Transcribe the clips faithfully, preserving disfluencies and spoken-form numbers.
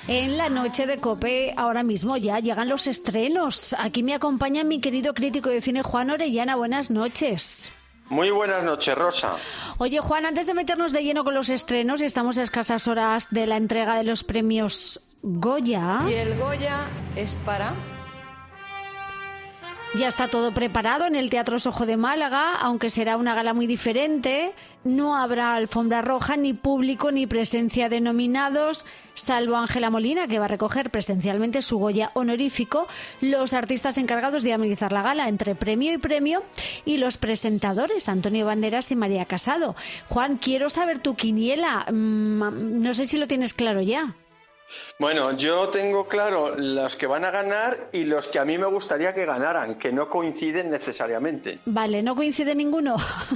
En la noche de COPE, ahora mismo ya llegan los estrenos. Aquí me acompaña mi querido crítico de cine, Juan Orellana. Buenas noches. Muy buenas noches, Rosa. Oye, Juan, antes de meternos de lleno con los estrenos, estamos a escasas horas de la entrega de los premios Goya. Y el Goya es para... Ya está todo preparado en el Teatro Sojo de Málaga, aunque será una gala muy diferente. No habrá alfombra roja, ni público, ni presencia de nominados, salvo Ángela Molina, que va a recoger presencialmente su Goya honorífico, los artistas encargados de amenizar la gala entre premio y premio, y los presentadores, Antonio Banderas y María Casado. Juan, quiero saber tu quiniela. No sé si lo tienes claro ya. Bueno, yo tengo claro los que van a ganar y los que a mí me gustaría que ganaran, que no coinciden necesariamente. Vale, ¿no coincide ninguno?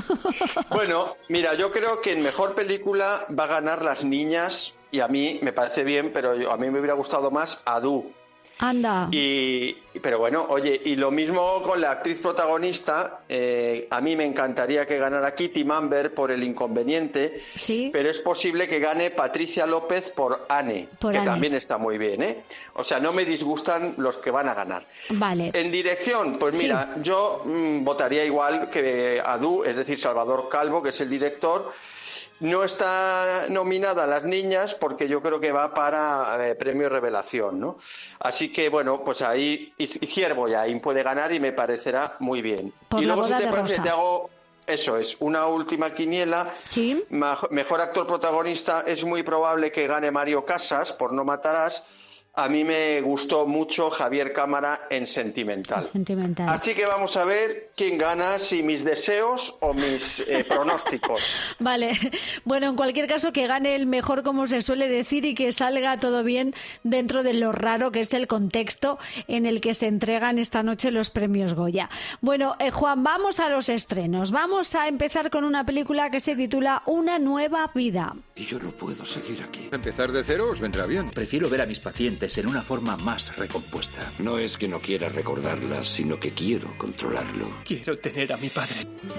Bueno, mira, yo creo que en mejor película va a ganar Las Niñas, y a mí me parece bien, pero yo, a mí me hubiera gustado más Adu. Anda. Y, pero bueno, oye, y lo mismo con la actriz protagonista. Eh, a mí me encantaría que ganara Kitty Mamber por El Inconveniente, ¿sí? Pero es posible que gane Patricia López por Anne, por que Anne. También está muy bien, ¿eh? O sea, no me disgustan los que van a ganar. Vale. En dirección, pues mira, sí. yo mmm, votaría igual que Adu, es decir, Salvador Calvo, que es el director. No está nominada Las Niñas porque yo creo que va para eh, Premio Revelación, ¿no? Así que, bueno, pues ahí y, y Ciervo ya ahí puede ganar y me parecerá muy bien. Por y la luego, boda si te de parece, Rosa. te hago, eso es, una última quiniela. ¿Sí? Ma- mejor actor protagonista, es muy probable que gane Mario Casas por No Matarás. A mí me gustó mucho Javier Cámara en Sentimental. Sentimental. Así que vamos a ver quién gana, si mis deseos o mis eh, pronósticos. Vale. Bueno, en cualquier caso, que gane el mejor, como se suele decir, y que salga todo bien dentro de lo raro que es el contexto en el que se entregan esta noche los premios Goya. Bueno, eh, Juan, vamos a los estrenos. Vamos a empezar con una película que se titula Una nueva vida. Y yo no puedo seguir aquí. Empezar de cero os vendrá bien. Prefiero ver a mis pacientes en una forma más recompuesta. No es que no quiera recordarlas, sino que quiero controlarlo. Quiero tener a mi padre.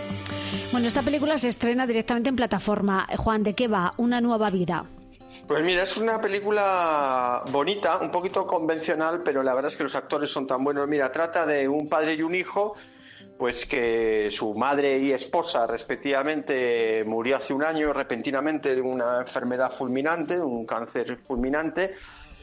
Bueno, esta película se estrena directamente en plataforma. Juan, ¿de qué va? Una nueva vida. Pues mira, es una película bonita, un poquito convencional, pero la verdad es que los actores son tan buenos. Mira, trata de un padre y un hijo, pues que su madre y esposa respectivamente murió hace un año repentinamente de una enfermedad fulminante, un cáncer fulminante,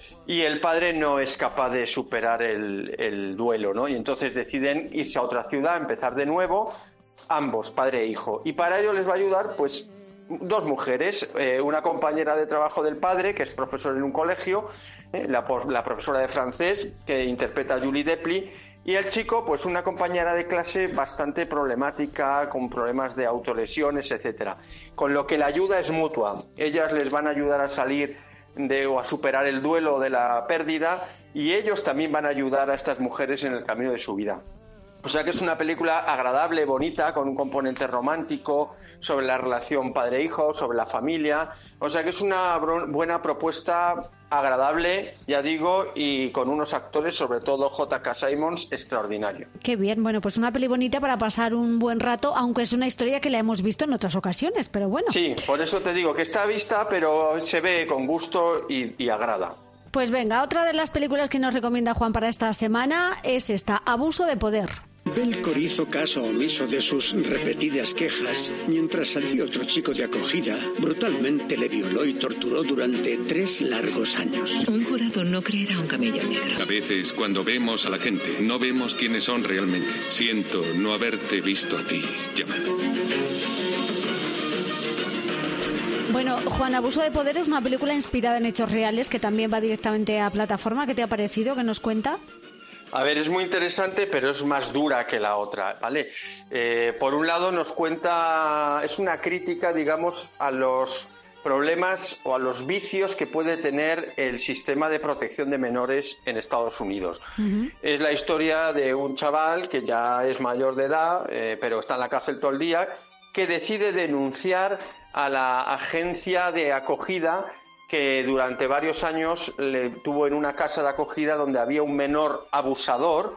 y el padre no es capaz de superar el, el duelo, ¿no? Y entonces deciden irse a otra ciudad, empezar de nuevo, ambos, padre e hijo. Y para ello les va a ayudar, pues, dos mujeres, eh, una compañera de trabajo del padre, que es profesor en un colegio, eh, la, la profesora de francés, que interpreta a Julie Depli, y el chico, pues una compañera de clase bastante problemática, con problemas de autolesiones, etcétera. Con lo que la ayuda es mutua. Ellas les van a ayudar a salir de o a superar el duelo de la pérdida, y ellos también van a ayudar a estas mujeres en el camino de su vida. O sea que es una película agradable, bonita, con un componente romántico, sobre la relación padre-hijo, sobre la familia. O sea que es una buena propuesta, agradable, ya digo, y con unos actores, sobre todo J K Simmons, extraordinario. Qué bien, bueno, pues una peli bonita para pasar un buen rato, aunque es una historia que la hemos visto en otras ocasiones, pero bueno. Sí, por eso te digo que está vista, pero se ve con gusto y, y agrada. Pues venga, otra de las películas que nos recomienda Juan para esta semana es esta, Abuso de poder. Belcor hizo caso omiso de sus repetidas quejas mientras allí otro chico de acogida brutalmente le violó y torturó durante tres largos años. Un jurado no creerá un camello negro. A veces, cuando vemos a la gente, no vemos quiénes son realmente. Siento no haberte visto a ti, Jamal. Bueno, Juan, Abuso de poder es una película inspirada en hechos reales que también va directamente a plataforma. ¿Qué te ha parecido? ¿Qué nos cuenta? A ver, es muy interesante, pero es más dura que la otra, ¿vale? Eh, por un lado nos cuenta, es una crítica, digamos, a los problemas o a los vicios que puede tener el sistema de protección de menores en Estados Unidos. Uh-huh. Es la historia de un chaval que ya es mayor de edad, eh, pero está en la cárcel todo el día, que decide denunciar a la agencia de acogida que durante varios años le tuvo en una casa de acogida donde había un menor abusador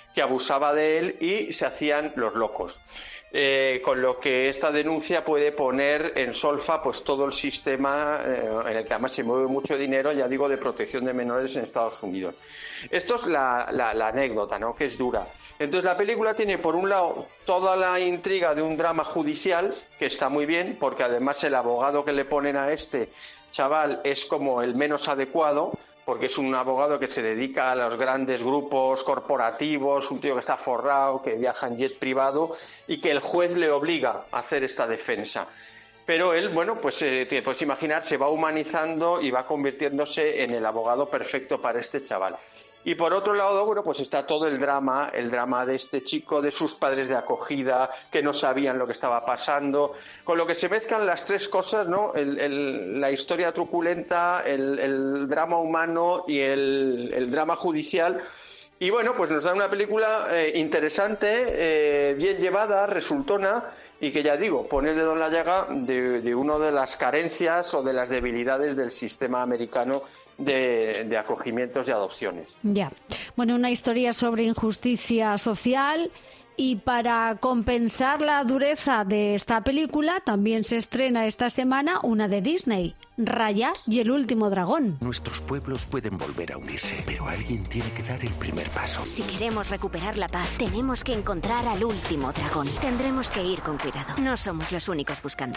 que abusaba de él y se hacían los locos. Eh, con lo que esta denuncia puede poner en solfa pues todo el sistema eh, en el que además se mueve mucho dinero, ya digo, de protección de menores en Estados Unidos. Esto es la, la, la anécdota, ¿no?, que es dura. Entonces la película tiene por un lado toda la intriga de un drama judicial, que está muy bien, porque además el abogado que le ponen a este chaval es como el menos adecuado, porque es un abogado que se dedica a los grandes grupos corporativos, un tío que está forrado, que viaja en jet privado y que el juez le obliga a hacer esta defensa. Pero él, bueno, pues eh, te puedes imaginar, se va humanizando y va convirtiéndose en el abogado perfecto para este chaval. Y por otro lado, bueno, pues está todo el drama, el drama de este chico, de sus padres de acogida, que no sabían lo que estaba pasando, con lo que se mezclan las tres cosas, ¿no? El, el, la historia truculenta, el, el drama humano y el, el drama judicial. Y bueno, pues nos da una película eh, interesante, eh, bien llevada, resultona, y que ya digo, pone el dedo en la llaga de, de una de las carencias o de las debilidades del sistema americano de, de acogimientos y adopciones. Ya. Bueno, una historia sobre injusticia social, y para compensar la dureza de esta película también se estrena esta semana una de Disney, Raya y el último dragón. Nuestros pueblos pueden volver a unirse, pero alguien tiene que dar el primer paso. Si queremos recuperar la paz, tenemos que encontrar al último dragón. Tendremos que ir con cuidado. No somos los únicos buscando.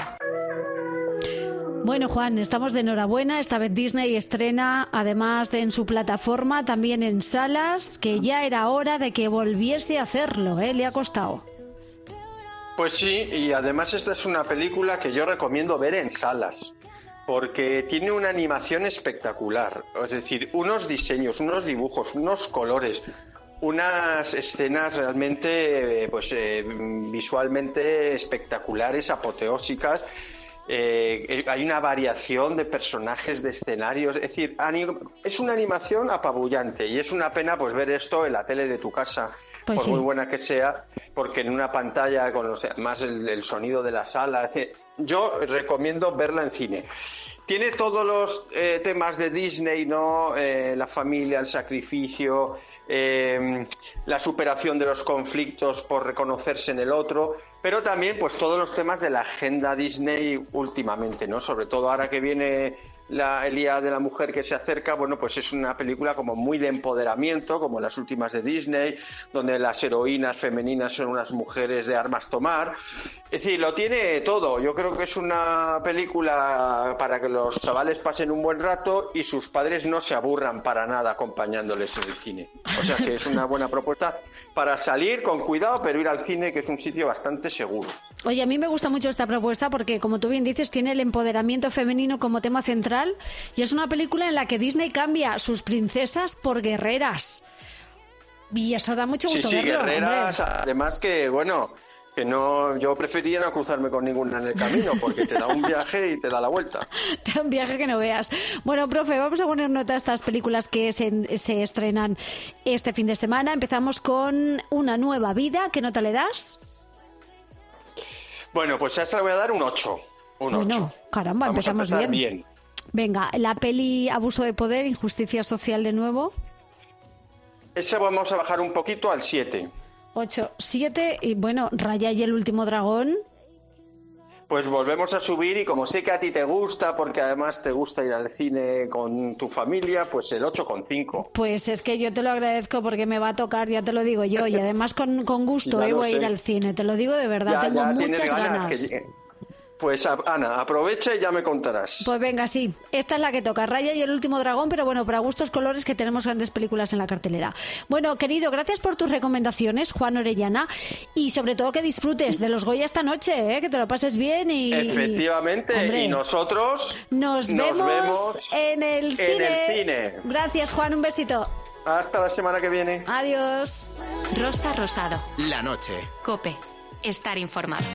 Bueno, Juan, estamos de enhorabuena. Esta vez Disney estrena, además de en su plataforma, también en salas, que ya era hora de que volviese a hacerlo, ¿eh? Le ha costado. Pues sí, y además esta es una película que yo recomiendo ver en salas, porque tiene una animación espectacular. Es decir, unos diseños, unos dibujos, unos colores, unas escenas realmente, pues eh, visualmente espectaculares, apoteósicas. Eh, hay una variación de personajes, de escenarios, es decir, es una animación apabullante y es una pena pues ver esto en la tele de tu casa, pues por sí, muy buena que sea, porque en una pantalla con los, más el, el sonido de la sala, es decir, yo recomiendo verla en cine. Tiene todos los eh, temas de Disney, ¿no? Eh, la familia, el sacrificio, eh, la superación de los conflictos por reconocerse en el otro, pero también pues todos los temas de la agenda Disney últimamente, ¿no? Sobre todo ahora que viene la, el Día de la Mujer que se acerca, bueno, pues es una película como muy de empoderamiento, como las últimas de Disney, donde las heroínas femeninas son unas mujeres de armas tomar. Es decir, lo tiene todo. Yo creo que es una película para que los chavales pasen un buen rato y sus padres no se aburran para nada acompañándoles en el cine. O sea que es una buena propuesta para salir con cuidado, pero ir al cine, que es un sitio bastante seguro. Oye, a mí me gusta mucho esta propuesta porque, como tú bien dices, tiene el empoderamiento femenino como tema central y es una película en la que Disney cambia sus princesas por guerreras. Y eso da mucho gusto sí, sí, verlo, guerreras, hombre. Además que, bueno, que no, yo preferiría no cruzarme con ninguna en el camino porque te da un viaje y te da la vuelta. Te da un viaje que no veas. Bueno, profe, vamos a poner nota a estas películas que se, se estrenan este fin de semana. Empezamos con Una nueva vida. ¿Qué nota le das? Bueno, pues a esta le voy a dar un ocho. Un bueno, ocho. Caramba, Vamos empezamos a empezar bien. bien. Venga, la peli Abuso de poder, injusticia social de nuevo. Esa vamos a bajar un poquito al siete. ocho, siete y bueno, Raya y el último dragón. Pues volvemos a subir y como sé que a ti te gusta, porque además te gusta ir al cine con tu familia, pues el ocho coma cinco. Pues es que yo te lo agradezco porque me va a tocar, ya te lo digo yo, y además con, con gusto eh, voy a ir al cine, te lo digo de verdad, ya, tengo ya muchas ganas. ganas. Que... Pues Ana, aprovecha y ya me contarás. Pues venga, sí, esta es la que toca, Raya y el último dragón, pero bueno, para gustos colores, que tenemos grandes películas en la cartelera. Bueno, querido, gracias por tus recomendaciones, Juan Orellana, y sobre todo que disfrutes de los Goya esta noche, ¿eh? Que te lo pases bien y... Efectivamente, Hombre, y nosotros nos, nos vemos, vemos en el en cine. el cine. Gracias, Juan, un besito. Hasta la semana que viene. Adiós. Rosa Rosado. La noche. COPE. Estar informado.